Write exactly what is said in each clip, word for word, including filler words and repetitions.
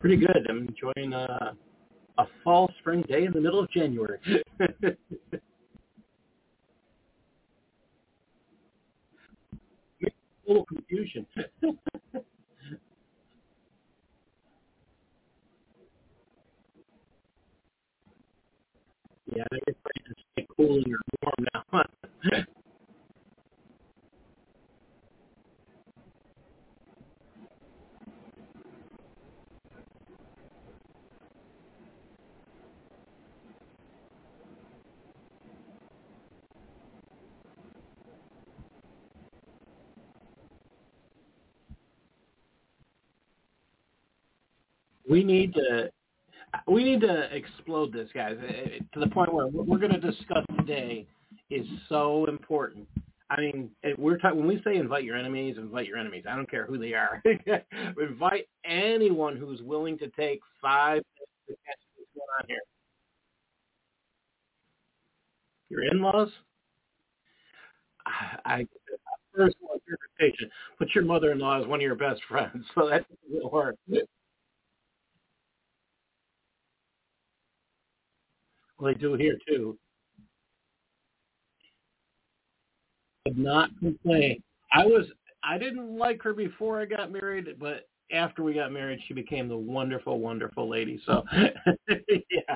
Pretty good. I'm enjoying uh, a fall spring day in the middle of January. A little confusion. Yeah, I guess I can stay cool or warm now. we need to we need to explode this, guys, eh, to the point where what we're going to discuss today is so important. I mean, eh, we're talking when we say invite your enemies, invite your enemies. I don't care who they are. Invite anyone who's willing to take five minutes to catch what's going on here. Your in-laws, I, I personal interpretation. Put your mother-in-law as one of your best friends, so that doesn't work. Well, they do here too. Did not complain. I was I didn't like her before I got married, but after we got married, she became the wonderful, wonderful lady. So, yeah.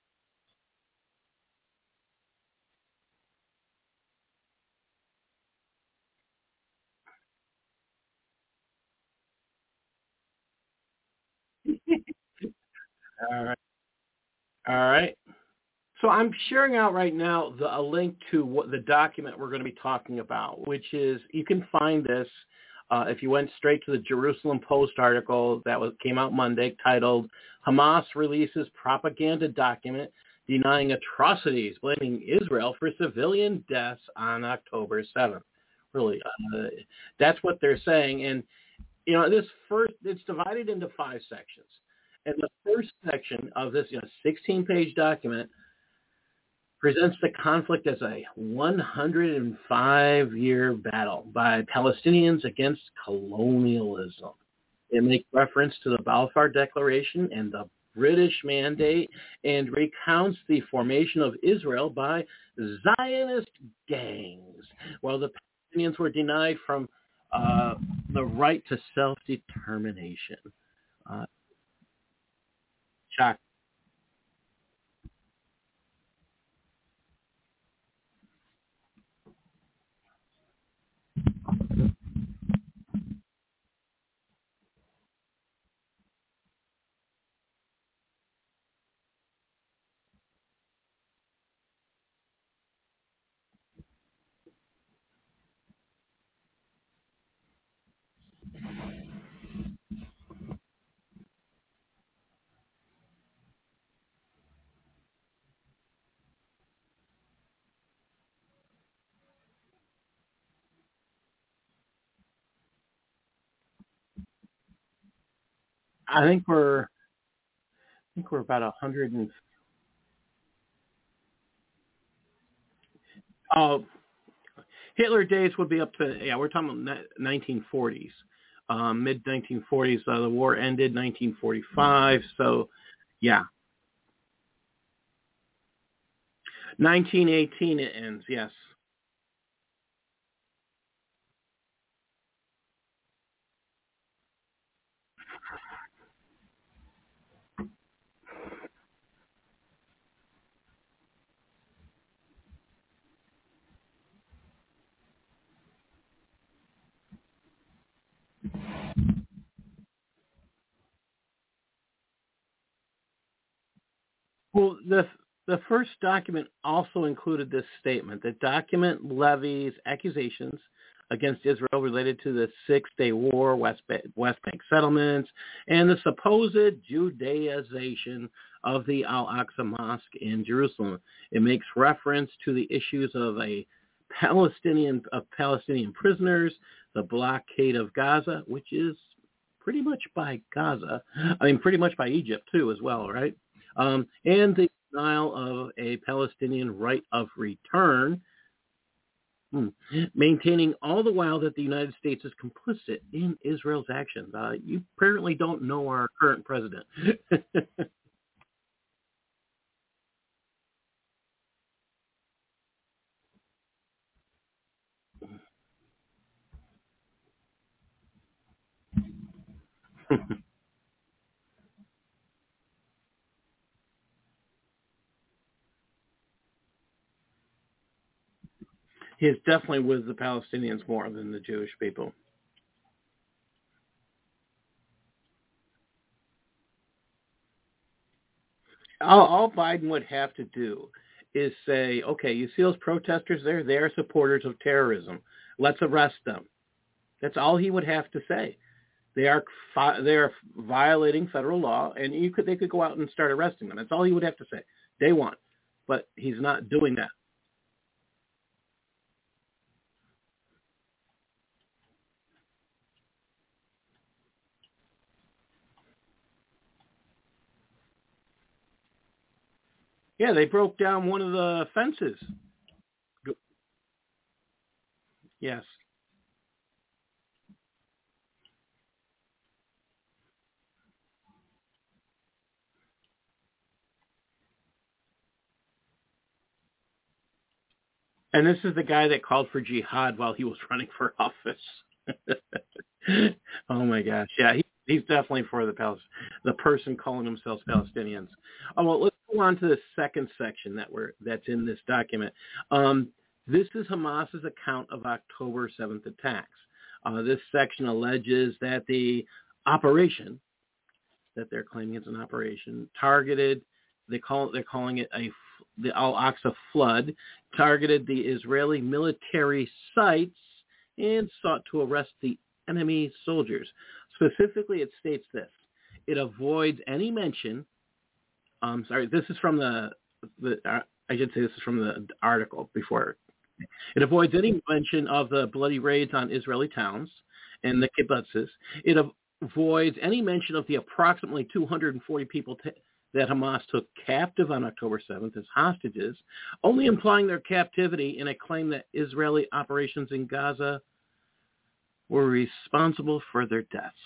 All right. All right. So I'm sharing out right now the, a link to what the document we're going to be talking about, which is you can find this uh, if you went straight to the Jerusalem Post article that was came out Monday titled "Hamas releases propaganda document denying atrocities, blaming Israel for civilian deaths on October seventh." Really, uh, that's what they're saying, and you know this first it's divided into five sections, and the first section of this you know sixteen-page document presents the conflict as a one hundred five-year battle by Palestinians against colonialism. It makes reference to the Balfour Declaration and the British Mandate and recounts the formation of Israel by Zionist gangs, while the Palestinians were denied from uh, the right to self-determination. Uh, shock. I think we're I think we're about a hundred and oh Hitler days would be up to yeah we're talking about nineteen forties, um, mid nineteen forties. Uh, the war ended nineteen forty-five, so yeah, nineteen eighteen it ends. Yes. Well, the the first document also included this statement. The document levies accusations against Israel related to the Six Day War, West, ba- West Bank settlements, and the supposed Judaization of the Al Aqsa Mosque in Jerusalem. It makes reference to the issues of a Palestinian of Palestinian prisoners, the blockade of Gaza, which is pretty much by Gaza. I mean, pretty much by Egypt too, as well, right? Um, and the denial of a Palestinian right of return. Hmm. Maintaining all the while that the United States is complicit in Israel's actions. Uh, you apparently don't know our current president. He is definitely with the Palestinians more than the Jewish people. All, all Biden would have to do is say, okay, you see those protesters there? They are supporters of terrorism. Let's arrest them. That's all he would have to say. They are they are violating federal law, and you could they could go out and start arresting them. That's all he would have to say. Day one, but he's not doing that. Yeah, they broke down one of the fences. Yes, and this is the guy that called for jihad while he was running for office. Oh my gosh, yeah, he, he's definitely for the Pal- the person calling themselves Palestinians. Oh well, let's go on to the second section that we're that's in this document. Um, this is Hamas's account of October seventh attacks. Uh, this section alleges that the operation that they're claiming it's an operation targeted. They call they're calling it a the Al Aqsa flood targeted the Israeli military sites and sought to arrest the enemy soldiers. Specifically, it states this: it avoids any mention. Um, sorry, this is from the the. Uh, I should say this is from the article before. It avoids any mention of the bloody raids on Israeli towns and the kibbutzes. It avoids any mention of the approximately two hundred forty people t- that Hamas took captive on October seventh as hostages, only implying their captivity in a claim that Israeli operations in Gaza were responsible for their deaths.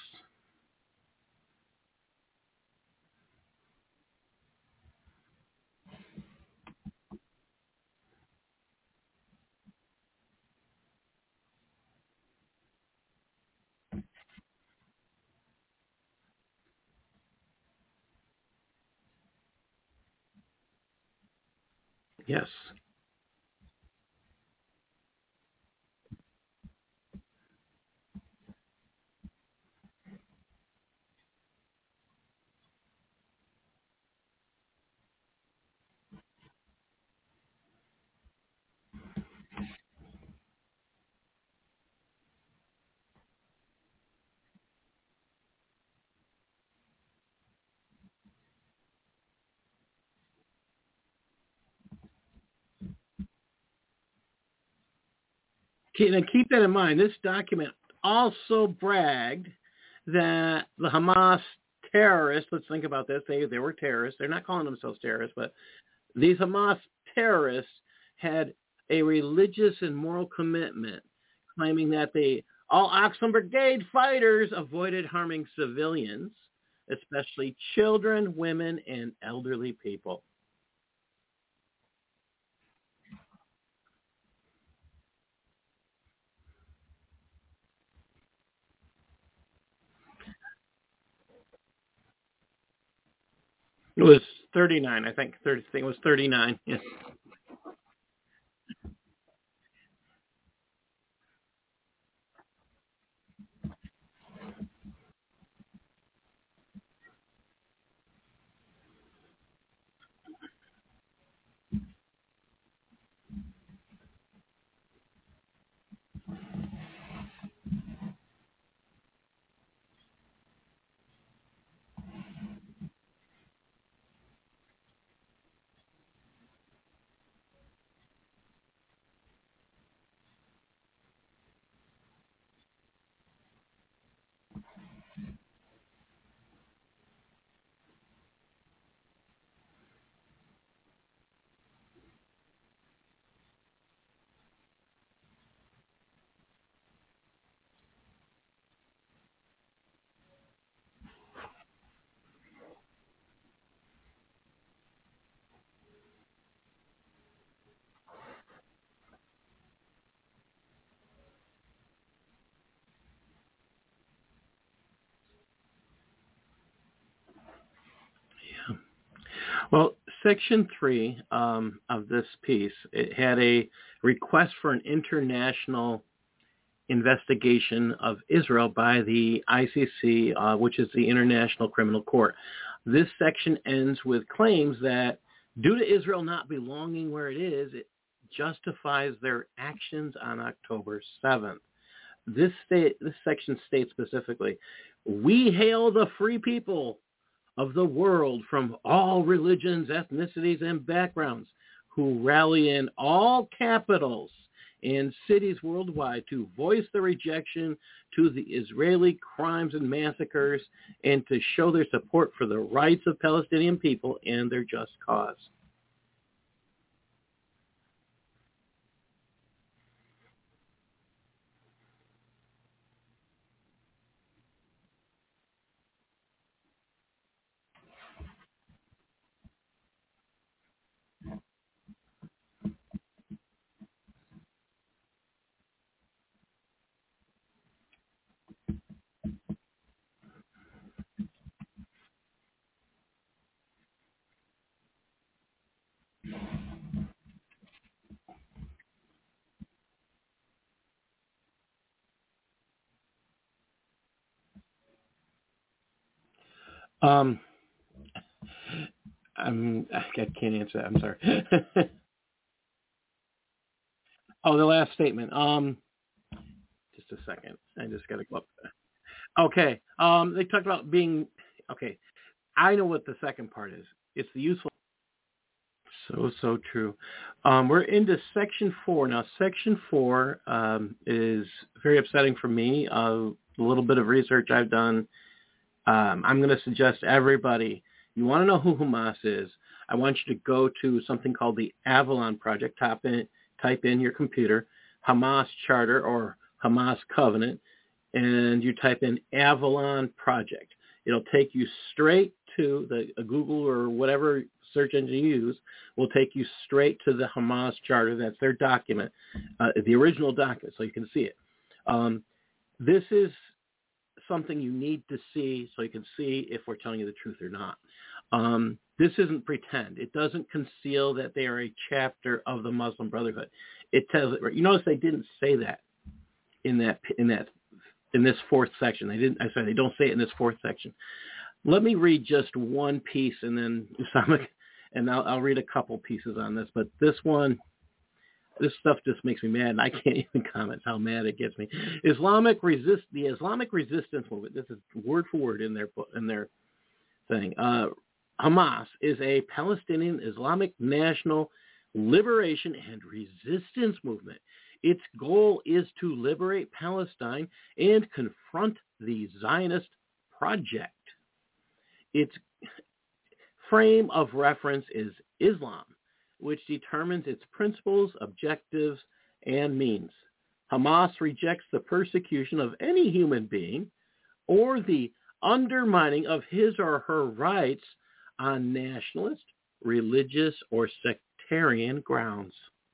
Yes. And keep that in mind. This document also bragged that the Hamas terrorists, let's think about this, they, they were terrorists. They're not calling themselves terrorists, but these Hamas terrorists had a religious and moral commitment, claiming that the Al-Aqsa Brigade fighters avoided harming civilians, especially children, women, and elderly people. It was thirty-nine, I think. thirty, I think it was thirty-nine. Yes. Well, Section three um, of this piece, it had a request for an international investigation of Israel by the I C C, uh, which is the International Criminal Court. This section ends with claims that due to Israel not belonging where it is, it justifies their actions on October seventh. This, state, this section states specifically, we hail the free people of the world from all religions, ethnicities, and backgrounds who rally in all capitals and cities worldwide to voice their rejection to the Israeli crimes and massacres and to show their support for the rights of Palestinian people and their just cause. Um, I'm, I can't answer that. I'm sorry. Oh, the last statement. Um, just a second. I just got to go up. Okay. Um, they talked about being, okay. I know what the second part is. It's the useful. So, so true. Um, we're into section four. Now, section four um, is very upsetting for me. Uh, a little bit of research I've done. Um, I'm going to suggest everybody, you want to know who Hamas is, I want you to go to something called the Avalon Project. Type in, type in your computer, Hamas Charter or Hamas Covenant, and you type in Avalon Project. It'll take you straight to the uh, Google or whatever search engine you use will take you straight to the Hamas Charter. That's their document, uh, the original document, so you can see it. Um, this is something you need to see so you can see if we're telling you the truth or not. Um, this isn't pretend. It doesn't conceal that they are a chapter of the Muslim Brotherhood. It tells it. You notice they didn't say that in that in that in this fourth section. They didn't. I said they don't say it in this fourth section. Let me read just one piece, and then and I'll, I'll read a couple pieces on this. But this one. This stuff just makes me mad, and I can't even comment how mad it gets me. Islamic resist the Islamic resistance movement. This is word for word in their in their thing. Uh, Hamas is a Palestinian Islamic national liberation and resistance movement. Its goal is to liberate Palestine and confront the Zionist project. Its frame of reference is Islam, which determines its principles, objectives, and means. Hamas rejects the persecution of any human being or the undermining of his or her rights on nationalist, religious, or sectarian grounds.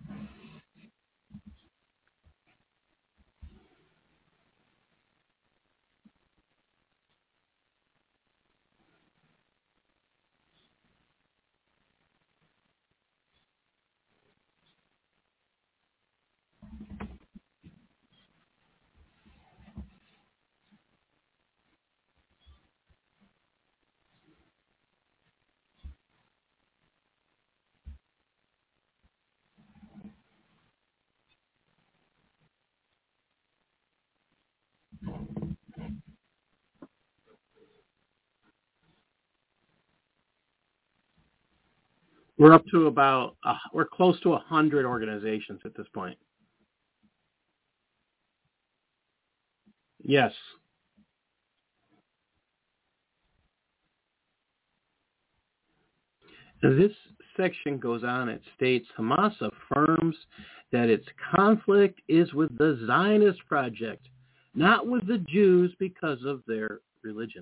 We're up to about, uh, we're close to one hundred organizations at this point. Yes. This section goes on. It states Hamas affirms that its conflict is with the Zionist project, not with the Jews because of their religion.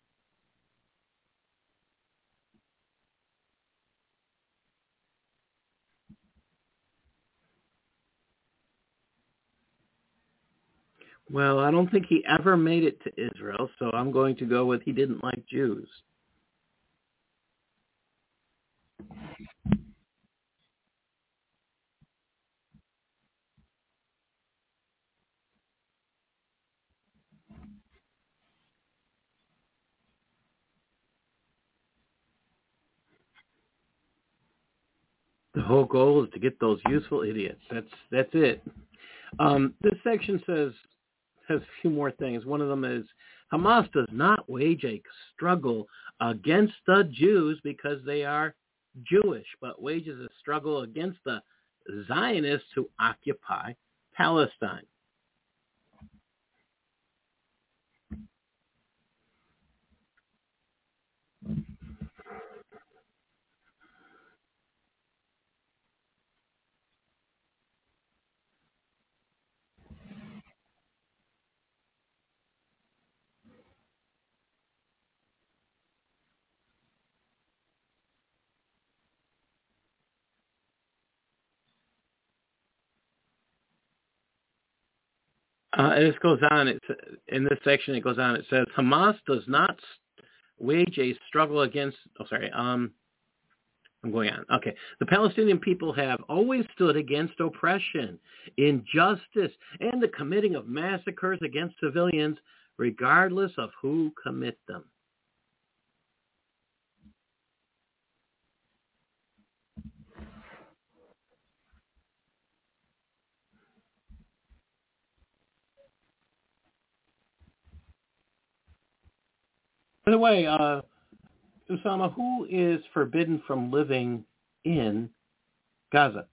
Well, I don't think he ever made it to Israel, so I'm going to go with he didn't like Jews. The whole goal is to get those useful idiots. That's that's it. Um, this section says has a few more things. One of them is Hamas does not wage a struggle against the Jews because they are Jewish, but wages a struggle against the Zionists who occupy Palestine. Uh, and this goes on. It's, in this section, it goes on. It says Hamas does not wage a struggle against. Oh, sorry. Um, I'm going on. Okay. The Palestinian people have always stood against oppression, injustice, and the committing of massacres against civilians, regardless of who commit them. By the way, uh, Usama, who is forbidden from living in Gaza?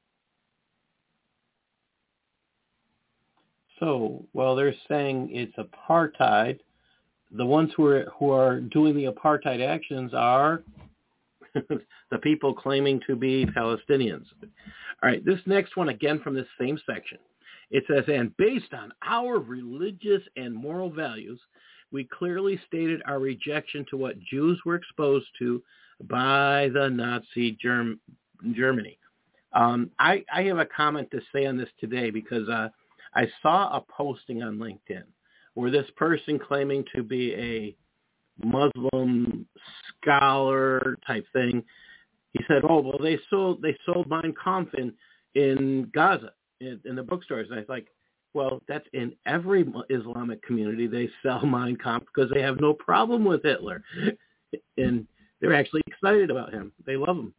So, well, they're saying it's apartheid. The ones who are who are doing the apartheid actions are the people claiming to be Palestinians. All right, this next one, again from this same section. It says, and based on our religious and moral values, we clearly stated our rejection to what Jews were exposed to by the Nazi Germ- Germany. Um, I, I have a comment to say on this today because uh, I saw a posting on LinkedIn where this person claiming to be a Muslim scholar type thing, he said, "Oh well, they sold they sold Mein Kampf in in Gaza in, in the bookstores." And I was like, "Well, that's in every Islamic community. They sell Mein Kampf because they have no problem with Hitler, and they're actually excited about him. They love him."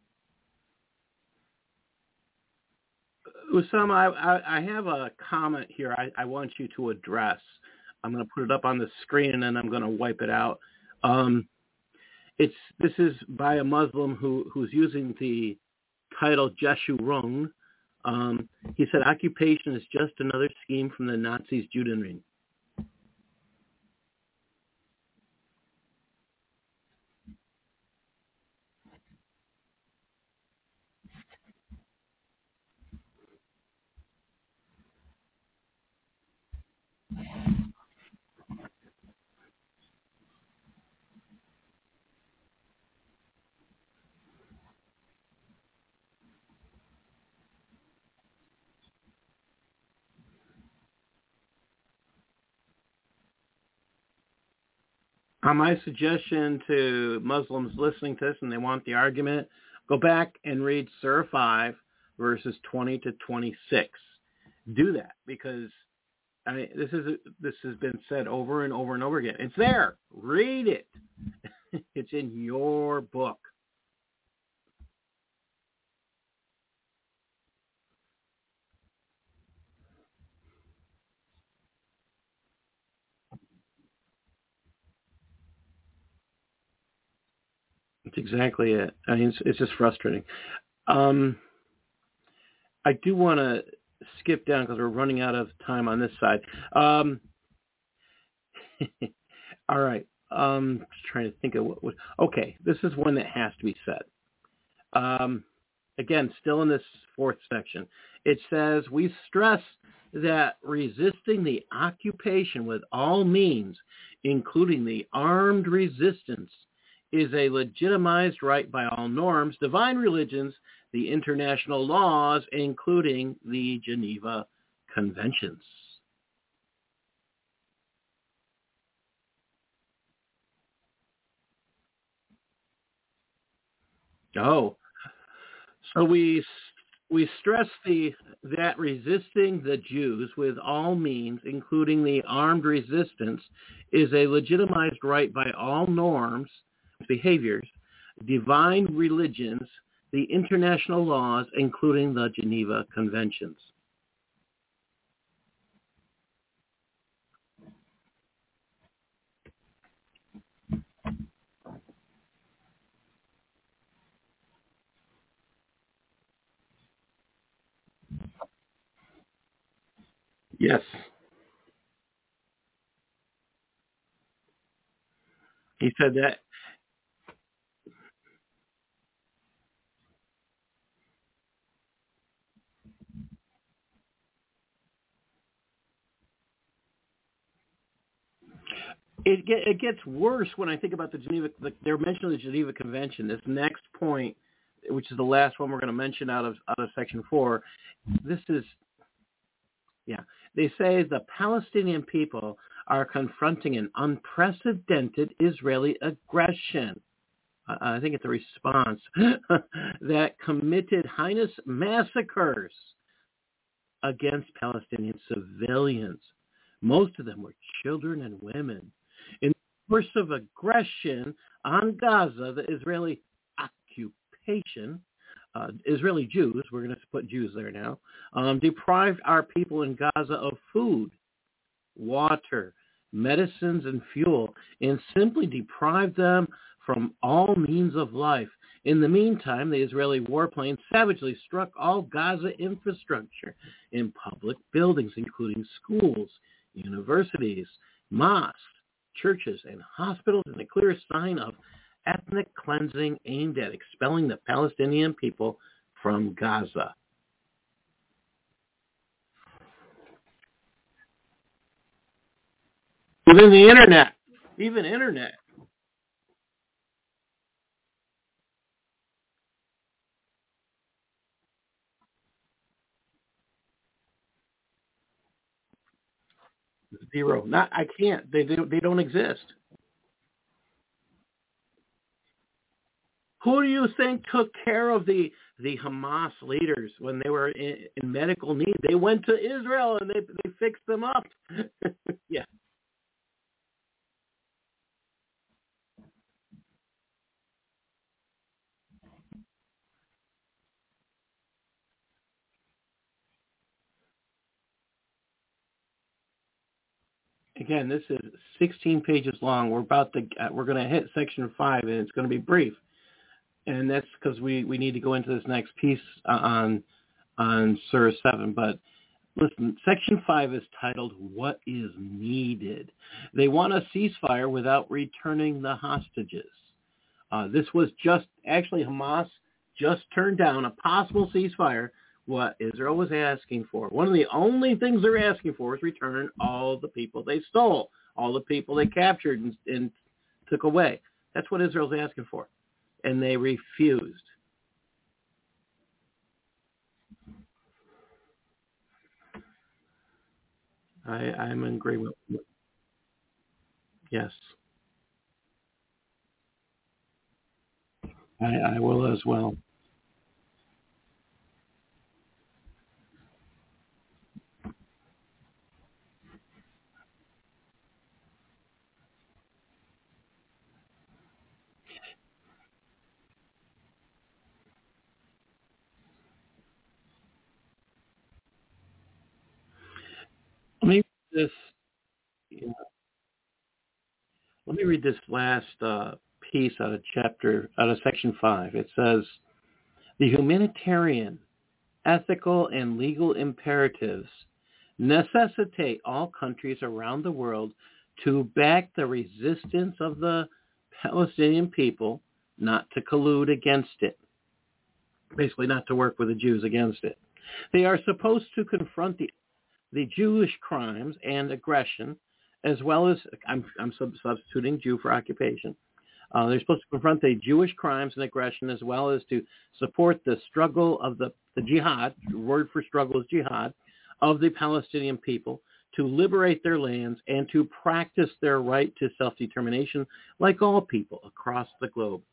Usama, I, I, I have a comment here I, I want you to address. I'm going to put it up on the screen and then I'm going to wipe it out. Um, it's this is by a Muslim who who's using the title Jeshurun. Um, he said occupation is just another scheme from the Nazis' Judenrein. Uh, my suggestion to Muslims listening to this and they want the argument, go back and read Surah five, verses twenty to twenty-six. Do that because I mean, this is this has been said over and over and over again. It's there. Read it. It's in your book. That's exactly it. I mean, it's, it's just frustrating. Um, I do want to skip down because we're running out of time on this side. Um, all right. Um, just trying to think of what would. Okay, this is one that has to be said. Um, again, still in this fourth section, it says we stress that resisting the occupation with all means, including the armed resistance, is a legitimized right by all norms, divine religions, the international laws, including the Geneva Conventions. Oh, so we we stress the that resisting the Jews with all means, including the armed resistance, is a legitimized right by all norms, behaviors, divine religions, the international laws, including the Geneva Conventions. Yes. He said that it, get, it gets worse when I think about the Geneva, the, they're mentioning the Geneva Convention. This next point, which is the last one we're going to mention out of, out of Section four, this is, yeah, they say the Palestinian people are confronting an unprecedented Israeli aggression. Uh, I think it's a response that committed heinous massacres against Palestinian civilians. Most of them were children and women. In the course of aggression on Gaza, the Israeli occupation, uh, Israeli Jews, we're going to put Jews there now, um, deprived our people in Gaza of food, water, medicines, and fuel, and simply deprived them from all means of life. In the meantime, the Israeli warplanes savagely struck all Gaza infrastructure in public buildings, including schools, universities, mosques, churches, and hospitals, in a clear sign of ethnic cleansing aimed at expelling the Palestinian people from Gaza. Even the internet, even internet. Zero. Not. I can't. They they, they don't exist. Who do you think took care of the the Hamas leaders when they were in, in medical need? They went to Israel and they they fixed them up. Yeah. Again, this is sixteen pages long. We're about to uh, we're going to hit section five, and it's going to be brief. And that's because we, we need to go into this next piece uh, on on Surah seven. But listen, Section five is titled, What is Needed? They want a ceasefire without returning the hostages. Uh, this was just, actually Hamas just turned down a possible ceasefire, what Israel was asking for. One of the only things they're asking for is return all the people they stole, all the people they captured and, and took away. That's what Israel's asking for. And they refused. I, I'm in agreement. Yes, I, I will as well. Let me read this. Yeah, let me read this last uh, piece out of chapter out of section five. It says the humanitarian, ethical, and legal imperatives necessitate all countries around the world to back the resistance of the Palestinian people, not to collude against it. Basically, not to work with the Jews against it. They are supposed to confront the the Jewish crimes and aggression, as well as, I'm, I'm substituting Jew for occupation. Uh, they're supposed to confront the Jewish crimes and aggression, as well as to support the struggle of the, the jihad, the word for struggle is jihad, of the Palestinian people, to liberate their lands and to practice their right to self-determination like all people across the globe.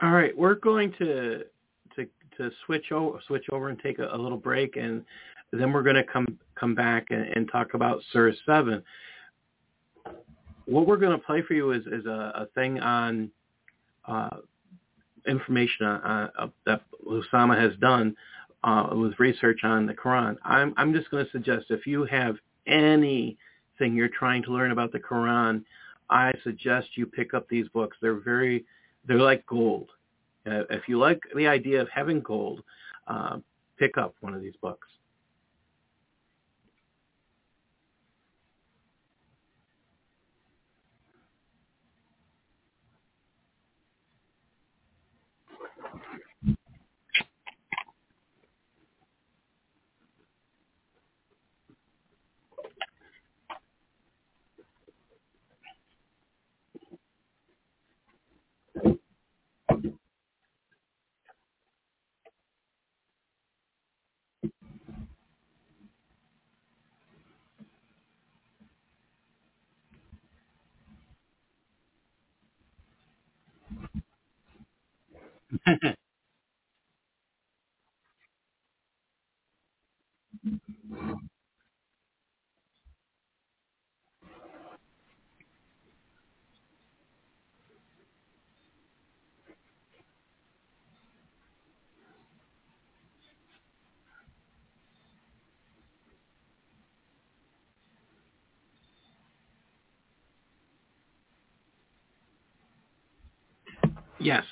All right, we're going to to to switch over switch over and take a, a little break, and then we're going to come come back and, and talk about Surah seven. What we're going to play for you is is a, a thing on uh, information on, uh, that Usama has done uh, with research on the Quran. I'm I'm just going to suggest if you have anything you're trying to learn about the Quran, I suggest you pick up these books. They're very they're like gold. Uh, if you like the idea of having gold, uh, pick up one of these books. Yes.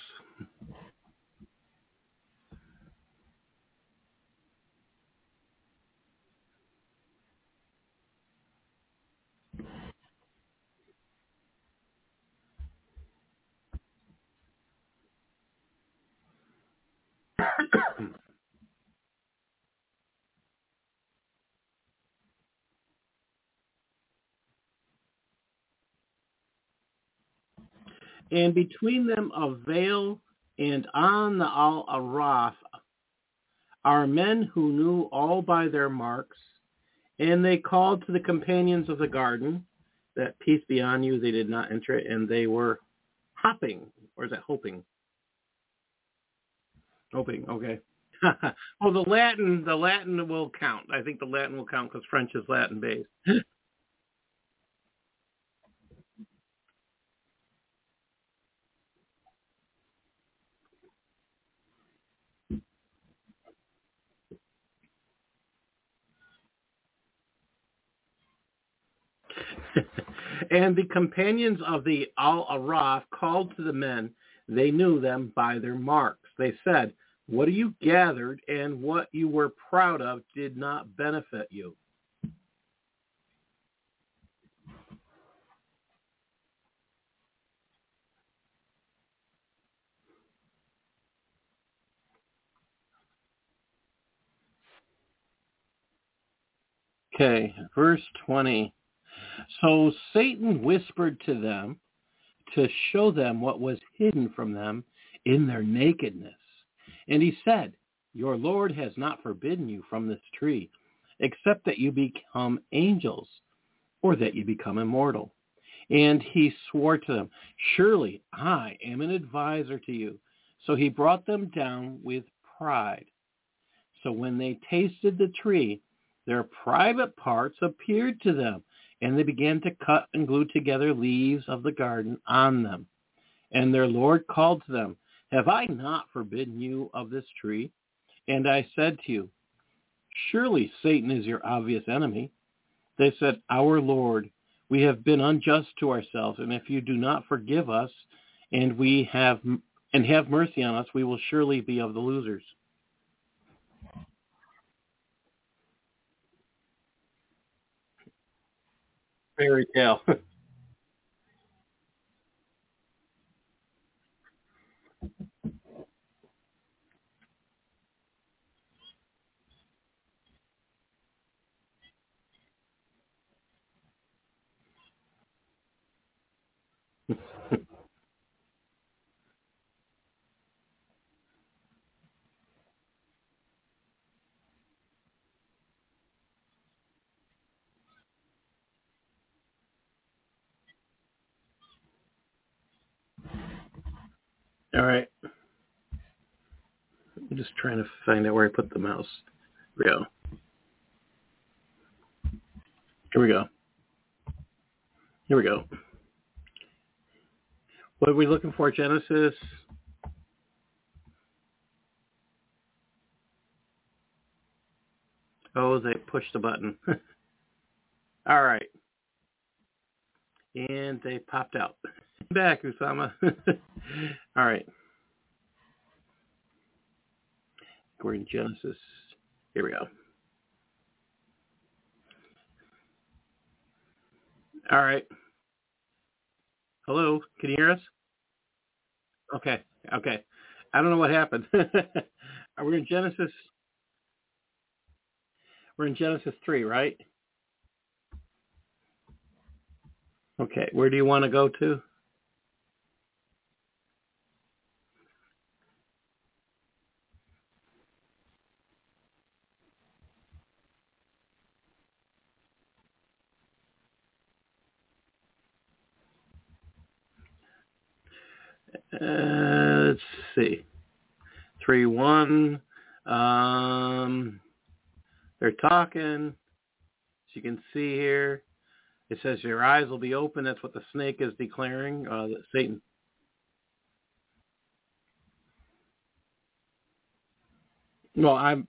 And between them a veil, and on the Al-Araf are men who knew all by their marks, and they called to the companions of the garden that peace be on you, they did not enter it, and they were hopping, or is that hoping? Hoping, okay. Well, the Latin, the Latin will count. I think the Latin will count because French is Latin based. And the companions of the Al-Araf called to the men. They knew them by their marks. They said, what you gathered and what you were proud of did not benefit you. Okay, verse twenty. So Satan whispered to them to show them what was hidden from them in their nakedness. And he said, your Lord has not forbidden you from this tree, except that you become angels, or that you become immortal. And he swore to them, surely I am an advisor to you. So he brought them down with pride. So when they tasted the tree, their private parts appeared to them, and they began to cut and glue together leaves of the garden on them. And their Lord called to them, have I not forbidden you of this tree? And I said to you, surely Satan is your obvious enemy. They said, our Lord, we have been unjust to ourselves, and if you do not forgive us and we have and have mercy on us, we will surely be of the losers. Fairy tale. All right. I'm just trying to find out where I put the mouse. Here we go. Here we go. Here we go. What are we looking for, Genesis? Oh, they pushed the button. All right. And they popped out. Back, Usama. All right. We're in Genesis. Here we go. All right. Hello. Can you hear us? Okay. Okay. I don't know what happened. Are we in Genesis? We're in Genesis three, right? Okay. Where do you want to go to? Uh, let's see. three one. Um, they're talking. As you can see here, it says your eyes will be open. That's what the snake is declaring. Uh, Satan. Well, I'm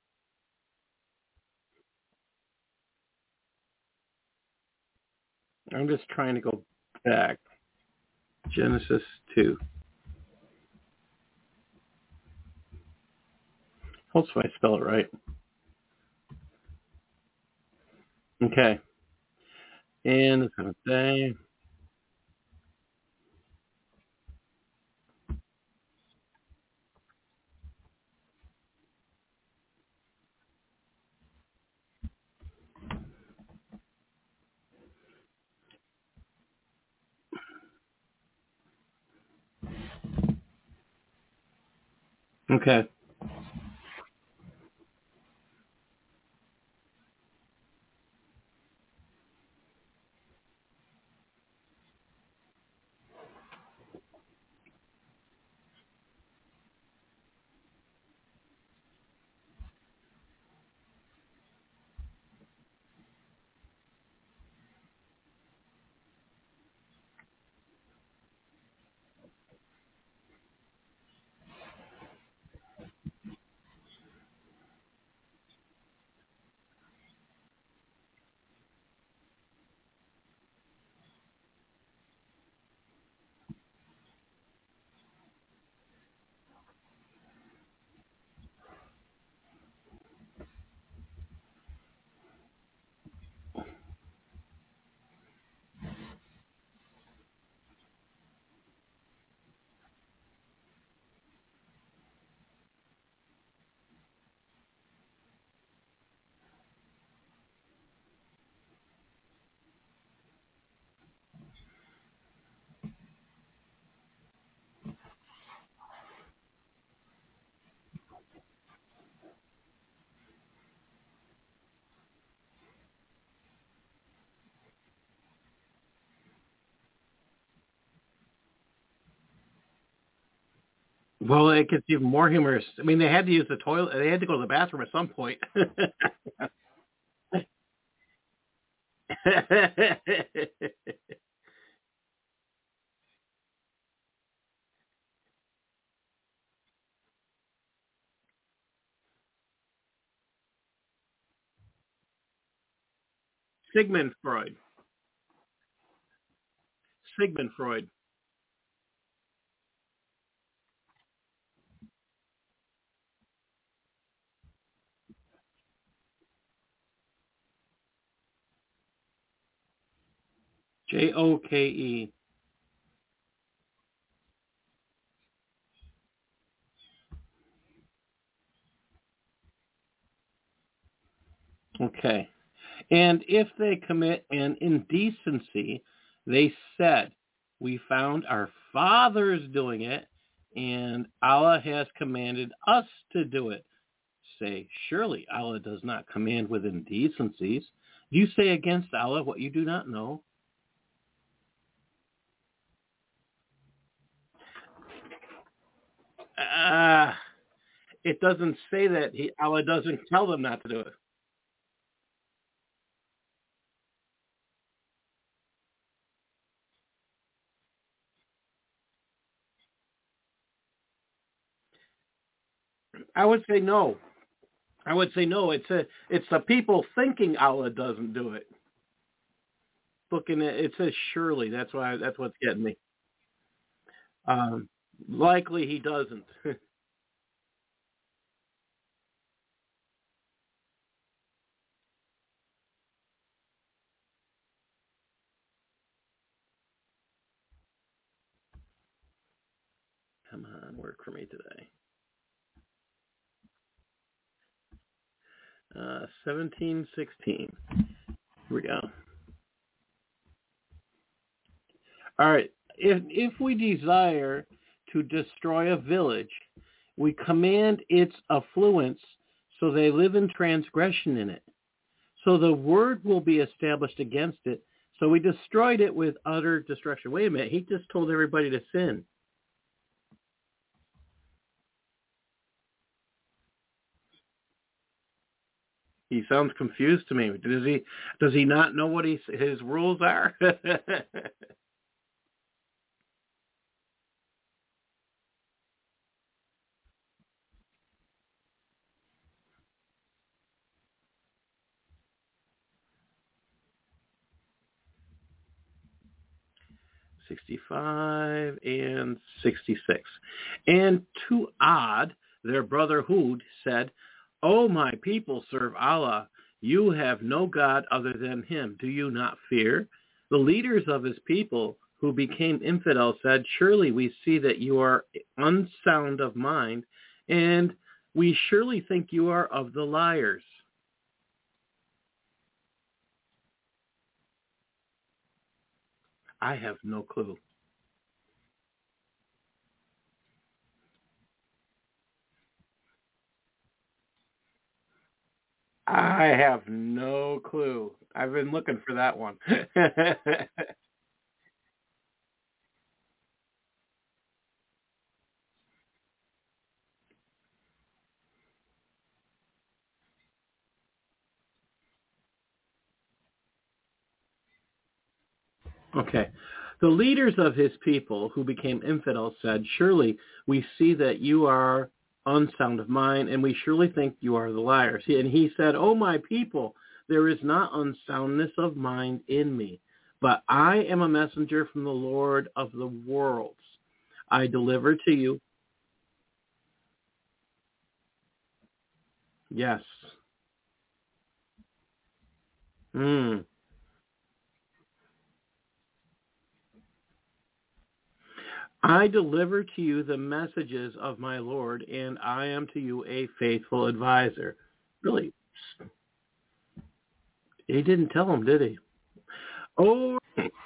I'm just trying to go back. Genesis two. Hopefully I spell it right. Okay. And the seventh day. Okay. Well, it gets even more humorous. I mean, they had to use the toilet. They had to go to the bathroom at some point. Sigmund Freud. Sigmund Freud. J O K E. Okay. And if they commit an indecency, they said, we found our fathers doing it, and Allah has commanded us to do it. Say, surely Allah does not command with indecencies. You say against Allah what you do not know. Uh, It doesn't say that he Allah doesn't tell them not to do it. I would say no. I would say no. It's a it's the people thinking Allah doesn't do it. Looking at it says surely. That's why that's what's getting me. Um, Likely he doesn't. Come on, work for me today. Uh, seventeen sixteen. Here we go. All right. If if we desire to destroy a village, we command its affluence, so they live in transgression in it. So the word will be established against it. So we destroyed it with utter destruction. Wait a minute. He just told everybody to sin. He sounds confused to me. Does he does he not know what he, his rules are? sixty-five and sixty-six. And to Ad, their brother Hud, said, "O my people, serve Allah. You have no God other than him. Do you not fear?" The leaders of his people who became infidels said, "Surely we see that you are unsound of mind, and we surely think you are of the liars." I have no clue. I have no clue. I've been looking for that one. Okay. The leaders of his people who became infidels said, "Surely we see that you are unsound of mind, and we surely think you are the liars." And he said, "O my people, there is not unsoundness of mind in me, but I am a messenger from the Lord of the worlds. I deliver to you." Yes. Hmm. I deliver to you the messages of my Lord, and I am to you a faithful advisor. Really, he didn't tell him, did he? Oh,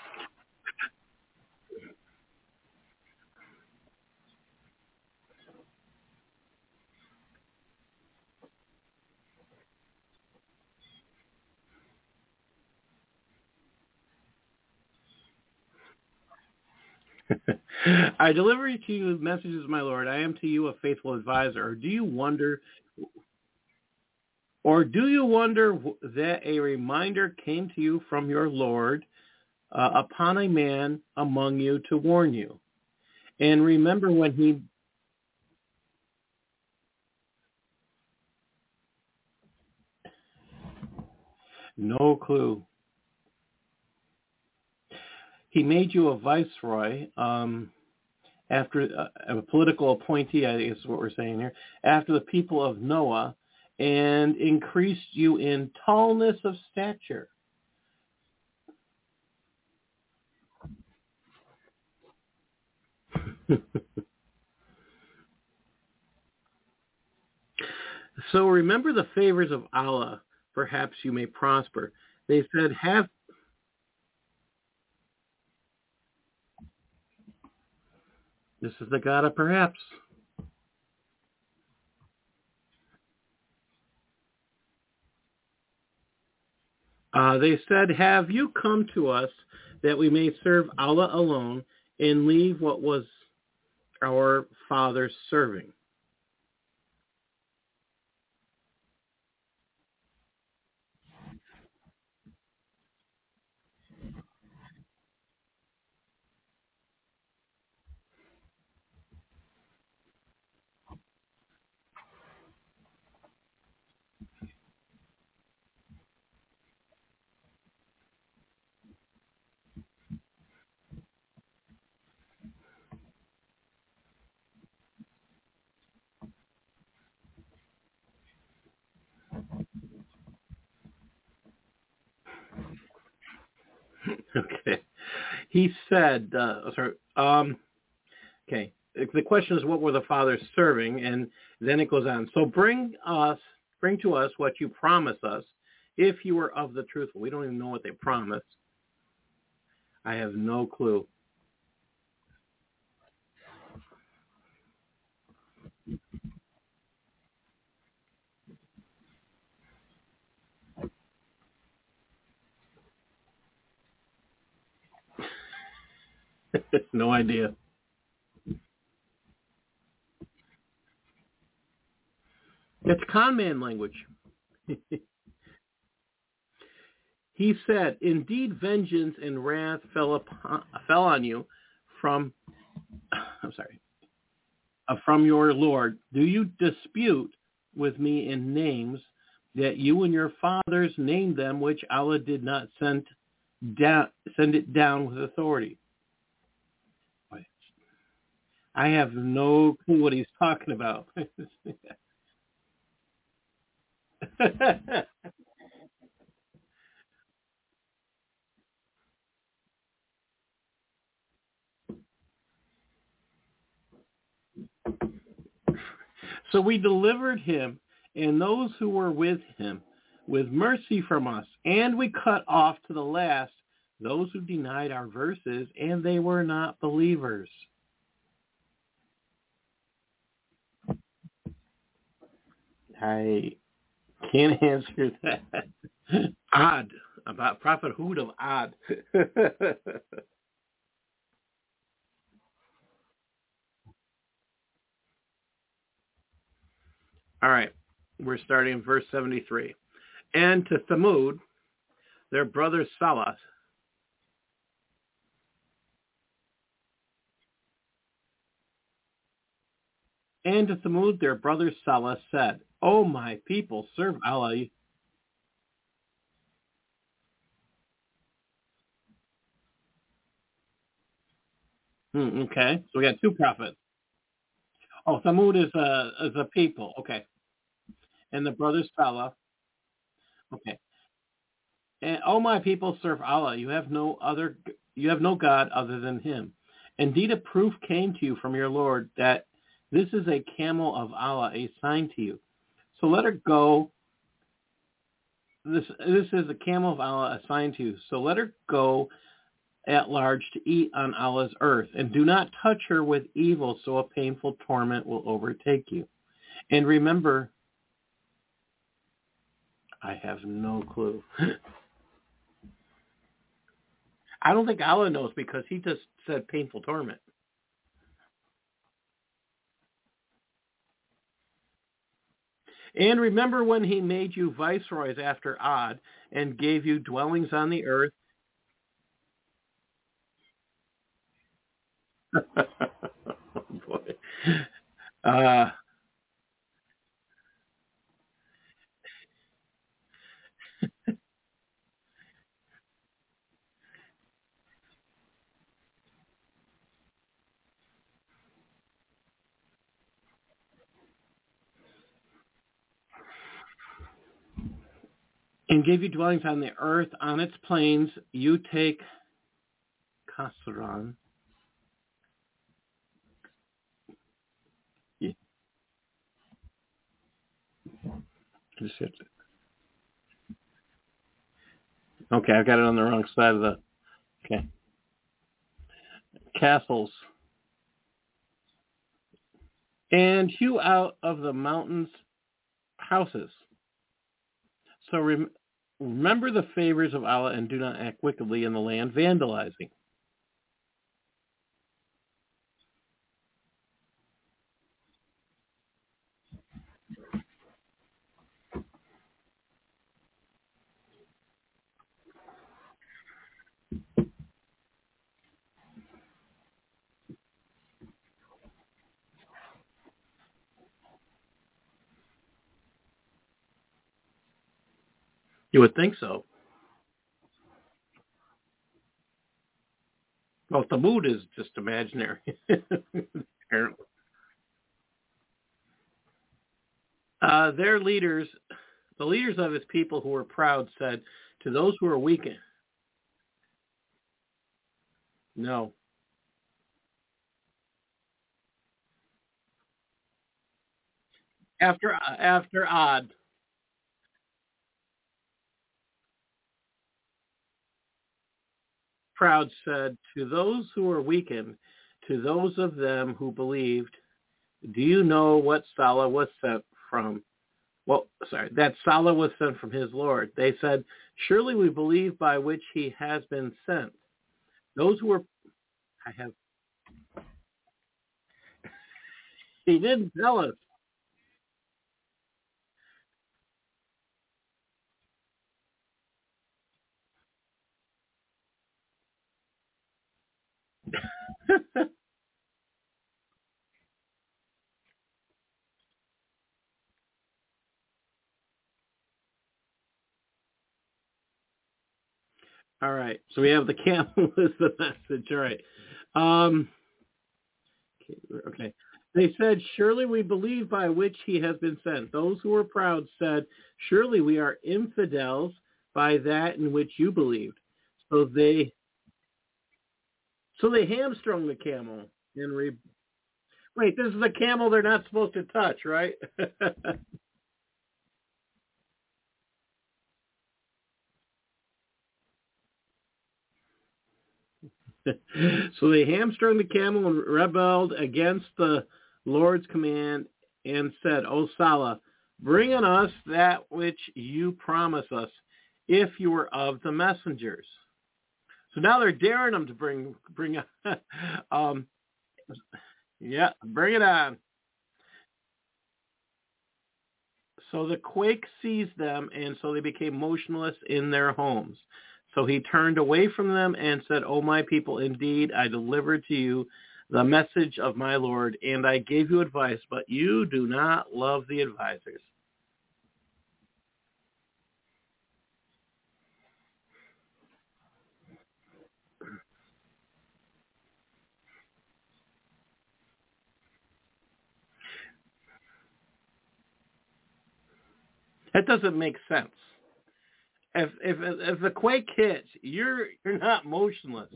I deliver to you the messages of my Lord. I am to you a faithful advisor. Or do you wonder, or do you wonder that a reminder came to you from your Lord uh, upon a man among you to warn you? And remember when he, no clue, he made you a viceroy. Um, after uh, a political appointee, I guess is what we're saying here, after the people of Noah, and increased you in tallness of stature. So remember the favors of Allah, perhaps you may prosper. They said, have, this is the God of perhaps. Uh, they said, have you come to us that we may serve Allah alone and leave what was our fathers serving? Okay. He said, uh, sorry, um, okay. The question is, what were the fathers serving? And then it goes on. So bring us, bring to us what you promise us, if you were of the truth. We don't even know what they promised. I have no clue. No idea. It's con man language. He said, indeed, vengeance and wrath fell upon, fell on you from, I'm sorry, uh, from your Lord. Do you dispute with me in names that you and your fathers named them, which Allah did not send down, send it down with authority? I have no clue what he's talking about. So we delivered him and those who were with him with mercy from us, and we cut off to the last those who denied our verses, and they were not believers. I can't answer that. Odd, about prophethood of Odd. All right, we're starting in verse seventy-three. And to Thamud, their brother Salah, and to Thamud, their brother Salah said, "O my people, serve Allah." Hmm, okay, so we got two prophets. Oh, Thamud is a is a people. Okay, and the brother Salah. Okay, and oh my people, serve Allah. You have no other. You have no God other than Him. Indeed, a proof came to you from your Lord that this is a camel of Allah, a sign to you. So let her go. This this is a camel of Allah, a sign to you. So let her go at large to eat on Allah's earth, and do not touch her with evil, so a painful torment will overtake you. And remember, I have no clue. I don't think Allah knows because he just said painful torment. And remember when he made you viceroys after Ad and gave you dwellings on the earth. Oh, boy. Uh, and gave you dwellings on the earth, on its plains. You take Kasran. Yeah. Okay, I got it on the wrong side of the. Okay. Castles. And hew out of the mountains houses. So rem- remember the favors of Allah and do not act wickedly in the land, vandalizing. You would think so. Well, the mood is just imaginary. Apparently. Uh, their leaders, the leaders of his people who were proud, said to those who were weak, No. After after Odd, Proud said, "To those who were weakened, to those of them who believed, do you know what Salah was sent from? Well, sorry, that Salah was sent from his Lord. They said, surely we believe by which he has been sent. Those who were, I have, he didn't tell us." All right, so we have the camel as the message. All right. Um, okay. They said, surely we believe by which he has been sent. Those who were proud said, surely we are infidels by that in which you believed. So they so they hamstrung the camel and re- wait, this is a camel they're not supposed to touch, right? So they hamstrung the camel and rebelled against the Lord's command and said, O Salah, bring on us that which you promise us, if you were of the messengers. So now they're daring them to bring bring um yeah, bring it on. So the quake seized them, and so they became motionless in their homes. So he turned away from them and said, O my people, indeed I delivered to you the message of my Lord, and I gave you advice, but you do not love the advisors. That doesn't make sense. If if if the quake hits, you're you're not motionless.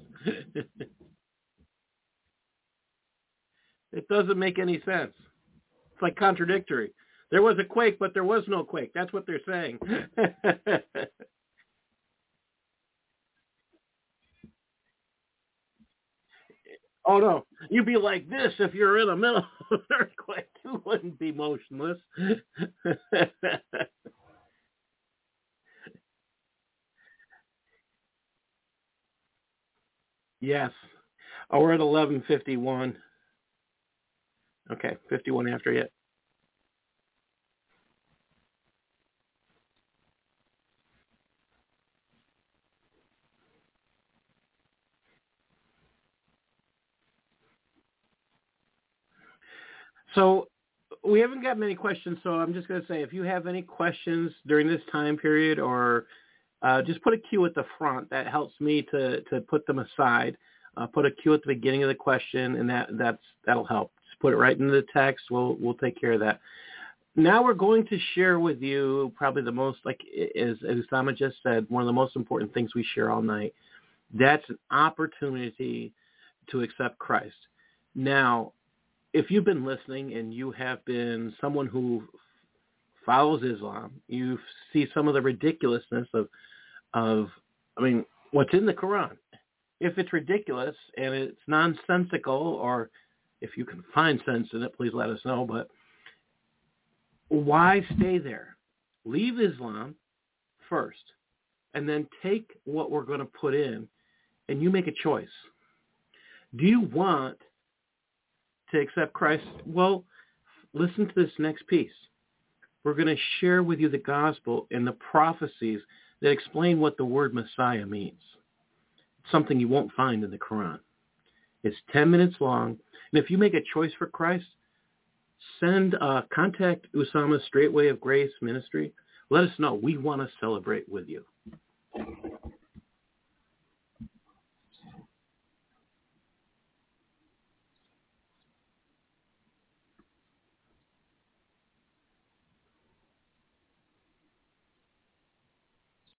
It doesn't make any sense. It's like contradictory. There was a quake, but there was no quake. That's what they're saying. Oh no, you'd be like this if you're in the middle of an earthquake. You wouldn't be motionless. Yes. Oh, we're at eleven fifty-one. Okay, fifty-one after yet. So we haven't got many questions, so I'm just going to say if you have any questions during this time period, or uh, just put a Q at the front. That helps me to, to put them aside. Uh, put a Q at the beginning of the question, and that that's that'll help. Just put it right into the text. We'll we'll take care of that. Now we're going to share with you probably the most, like as Usama just said, one of the most important things we share all night. That's an opportunity to accept Christ. Now, if you've been listening and you have been someone who follows Islam, you see some of the ridiculousness of, of, I mean, what's in the Quran. If it's ridiculous and it's nonsensical, or if you can find sense in it, please let us know. But why stay there? Leave Islam first, and then take what we're going to put in, and you make a choice. Do you want to accept Christ? Well, listen to this next piece. We're going to share with you the gospel and the prophecies that explain what the word Messiah means. It's something you won't find in the Quran. It's ten minutes long, and if you make a choice for Christ, send uh, contact Usama's Straightway of Grace Ministry. Let us know. We want to celebrate with you.